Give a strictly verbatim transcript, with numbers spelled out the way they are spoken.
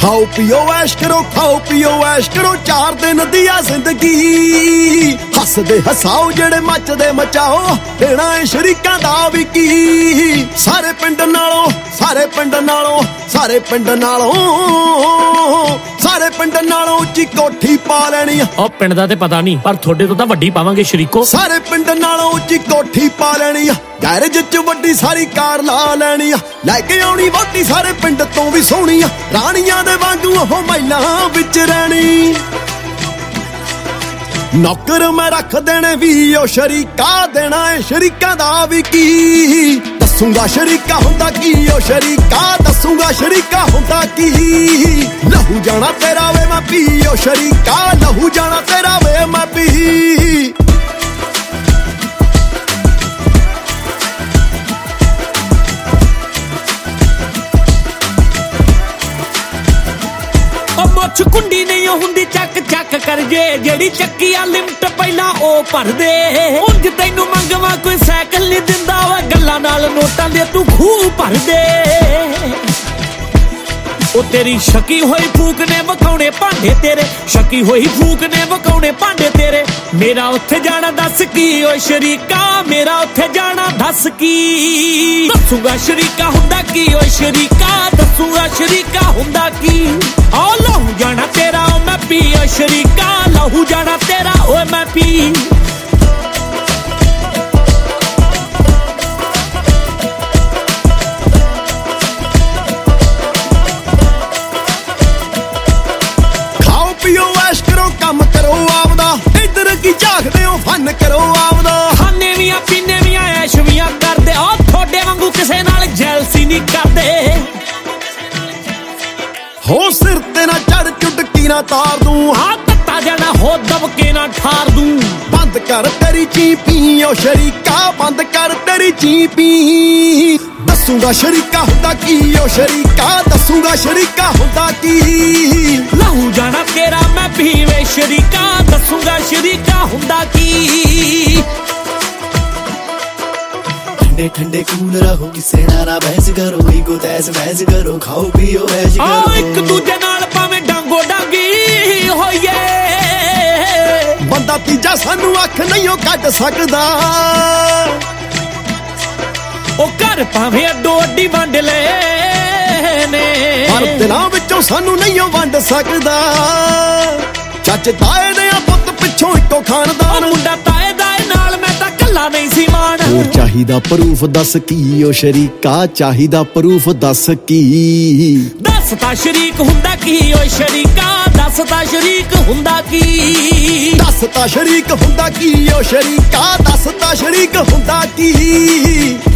ਖਾਓ ਪੀਓ ਐਸ਼ ਕਰੋ ਖਾਓ ਪੀਓ ਐਸ਼ ਕਰੋ ਚਾਰ ਦਿਨ ਦੀ ਆ ਜ਼ਿੰਦਗੀ ਹੱਸਦੇ ਹਸਾਓ ਜਿਹੜੇ ਮੱਚਦੇ ਮਚਾਓ ਦੇਣਾ ਏ ਸ਼ਰੀਕਾਂ ਦਾ ਵੀ ਕੀ ਸਾਰੇ ਪਿੰਡ ਨਾਲੋਂ ਸਾਰੇ ਪਿੰਡ ਨਾਲੋਂ ਸਾਰੇ ਪਿੰਡ ਨਾਲੋਂ ਸਾਰੇ ਪਿੰਡ ਨਾਲੋਂ ਉੱਚੀ ਕੋਠੀ ਪਾ ਲੈਣੀ ਆ ਉਹ ਪਿੰਡ ਦਾ ਤੇ ਪਤਾ ਨਹੀਂ ਪਰ ਤੁਹਾਡੇ ਤੋਂ ਤਾਂ ਵੱਡੀ ਪਾਵਾਂਗੇ ਸ਼ਰੀਕੋ ਸਾਰੇ ਪਿੰਡ ਨਾਲੋਂ ਉੱਚੀ ਕੋਠੀ ਪਾ ਲੈਣੀ ਆ ਗੈਰੇਜ ਚ ਵੱਡੀ ਸਾਰੀ ਕਾਰ ਲਾ ਲੈਣੀ ਆ ਲੈ ਕੇ ਆਉਣੀ ਵੋਟੀ ਸਾਰੇ ਪਿੰਡ ਤੋਂ ਵੀ ਸੋਹਣੀ ਆ ਰਾਣੀਆਂ ਦੇ ਵਾਂਗੂ ਉਹ ਮਹਿਲਾਂ ਵਿੱਚ ਰਹਿਣੀ ਨੌਕਰ ਮੈਂ ਰੱਖ ਦੇਣੇ ਵੀ ਉਹ ਸ਼ਰੀਕਾ ਦੇਣਾ ਏ ਸ਼ਰੀਕਾਂ ਦਾ ਵੀ ਕੀ ਦੱਸੂਗਾ ਸ਼ਰੀਕਾ ਹੁੰਦਾ ਕੀ ਉਹ ਸ਼ਰੀਕਾ ਦੱਸੂਗਾ ਸ਼ਰੀਕਾ ਹੁੰਦਾ ਕੀ ਲਹੂ ਜਾਣਾ ਤੇਰਾ ਵੇ ਮੈਂ ਪੀ ਉਹ ਸ਼ਰੀਕਾ ਲਹੂ ਜਾਣਾ ਤੇਰਾ ਵੇ ਮੈਂ ਪੀ ਮੁੱਛ ਕੁੰਡੀ ਨਹੀਂ ਹੁੰਦੀ ਚੱਕ ਚੱਕ ਕਰ ਜੇ ਜਿਹੜੀ ਚੱਕੀ ਆ ਲਿਮਟ ਪਹਿਲਾਂ ਉਹ ਭਰਦੇ ਉਂਝ ਤੈਨੂੰ ਮੰਗਵਾ ਕੋਈ ਸਾਈਕਲ ਨਹੀਂ ਦਿੰਦਾ ਵਾ ਗੱਲਾਂ ਨਾਲ ਨੋਟਾਂ ਦੇ ਤੂੰ ਖੂਹ ਭਰਦੇ ਉਹ ਤੇਰੀ ਸ਼ੱਕੀ ਹੋਈ ਫੂਕ ਨੇ ਵਕਾਉਣੇ ਭਾਂਡੇ ਤੇਰੇ ਸ਼ੱਕੀ ਹੋਈ ਫੂਕ ਨੇ ਵਕਾਉਣੇ ਭਾਂਡੇ ਤੇਰੇ ਮੇਰਾ ਉੱਥੇ ਜਾਣਾ ਦੱਸ ਕੀ ਓਏ ਸ਼ਰੀਕਾ ਮੇਰਾ ਉੱਥੇ ਜਾਣਾ ਦੱਸ ਕੀ ਦੱਸੂਗਾ ਸ਼ਰੀਕਾ ਹੁੰਦਾ ਕੀ ਓਏ ਸ਼ਰੀਕਾ ਦੱਸੂਗਾ ਸ਼ਰੀਕਾ ਹੁੰਦਾ ਕੀ ਆ ਲਹੂ ਜਾਣਾ ਤੇਰਾ ਓ ਮੈਂ ਪੀ ਓ ਸ਼ਰੀਕਾ ਲਹੂ ਜਾਣਾ ਤੇਰਾ ਓਏ ਮੈਂ ਪੀ ਕੰਮ ਕਰੋ ਆਪਦਾ ਇੱਧਰ ਕੀ ਝਾਕਦੇ ਹੋ ਫਨ ਕਰੋ ਆਪਦਾ ਖਾਨੇ ਵੀਆਂ ਪੀਨੇ ਵੀਆਂ ਐਸ਼ ਵੀਆਂ ਕਰਦੇ ਆ ਤੁਹਾਡੇ ਵਾਂਗੂ ਕਿਸੇ ਨਾਲ ਜੈਲਸੀ ਨਹੀਂ ਕਰਦੇ ਹੋ ਸਿਰ ਤੇ ਨਾ ਚੜ ਚੁਟਕੀ ਨਾ ਤਾਰ ਦੂੰ ਹਾਂ ਤੱਤਾ ਜਾਣਾ ਹੋ ਦਬਕੇ ਨਾ ਠਾਰ ਦੂੰ ਬੰਦ ਕਰ ਤੇਰੀ ਚੀਪੀ ਓ ਸ਼ਰੀਕਾ ਬੰਦ ਕਰ ਤੇਰੀ ਚੀਪੀ ਦੱਸੂਗਾ ਸ਼ਰੀਕਾ ਹੁੰਦਾ ਕੀ ਓ ਸ਼ਰੀਕਾ ਦੱਸੂਗਾ ਸ਼ਰੀਕਾ ਹੁੰਦਾ ਕੀ ਲਹੂ ਜਾਣਾ ਤੇਰਾ ਮੈਂ ਪੀਵੇ ਸ਼ਰੀਕਾ ਦੱਸੂਗਾ ਸ਼ਰੀਕਾ ਹੁੰਦਾ ਕੀ ठंडे ठंडे कूल रहो किसे ना बहस करो ईगो तैस बहस करो खाओ पियो ऐश करो आ एक दूजे नाल भाਵੇਂ ਡਾਂਗੋ ਡਾਂਗੀ ਹੋਈਏ ਬੰਦਾ ਤੀਜਾ ਸਾਨੂੰ ਅੱਖ ਨਹੀਂ ਉਹ ਕੱਢ ਸਕਦਾ ਉਹ ਘਰ ਭਾਵੇਂ ਅੱਡੋ ਅੱਡੀ ਵੰਡ ਲੈ ਨੇ ਪਰ ਦਿਲਾਂ ਵਿੱਚੋਂ ਸਾਨੂੰ ਨਹੀਂ ਉਹ ਵੰਡ ਸਕਦਾ ਚੱਜ ਤਾਏ ਦੇ ਆ ਪੁੱਤ ਪਿੱਛੋਂ ਇੱਕੋ ਖਾਨਦਾਨ ਮੁੰਡਾ ਤਾਏ ਦਾਏ ਨਾਲ ਮੈਂ ਤਾਂ ਕੱਲਾ ਨਹੀਂ ਸੀ ਮਾਣ ਹੋਰ ਚਾਹੀਦਾ ਪ੍ਰੂਫ ਦੱਸ ਕੀ ਓ ਸ਼ਰੀਕਾ ਚਾਹੀਦਾ ਪ੍ਰੂਫ ਦੱਸ ਕੀ ਦੱਸ ਤਾਂ ਸ਼ਰੀਕ ਹੁੰਦਾ ਕੀ ਓ ਸ਼ਰੀਕਾ ਦੱਸ ਤਾਂ ਸ਼ਰੀਕ ਹੁੰਦਾ ਕੀ ਦੱਸ ਤਾਂ ਸ਼ਰੀਕ ਹੁੰਦਾ ਕੀ ਓ ਸ਼ਰੀਕਾ ਦੱਸ ਤਾਂ ਸ਼ਰੀਕ ਹੁੰਦਾ ਕੀ